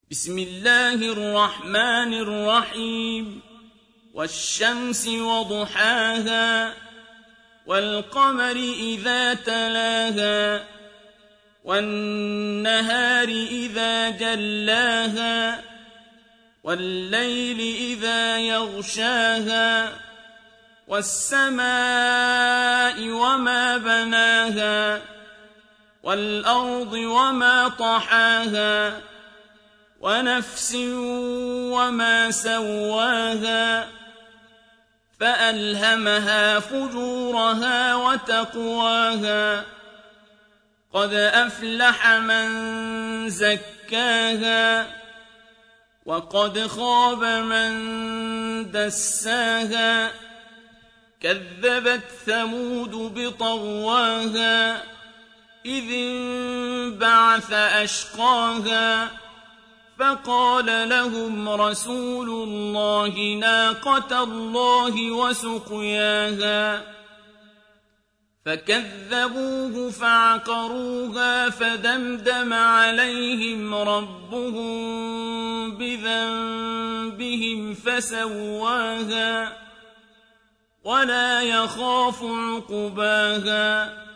بسم الله الرحمن الرحيم والشمس وضحاها والقمر إذا تلاها والنهار إذا جلاها والليل إذا يغشاها والسماء وما بناها والأرض وما طحاها ونفس وما سواها فألهمها فجورها وتقواها قد أفلح من زكاها وقد خاب من دساها كذبت ثمود بطغواها إذ انبعث أشقاها فقال لهم رسول الله ناقة الله وسقياها فكذبوه فعقروها فدمدم عليهم ربهم بذنبهم فسواها ولا يخاف عقباها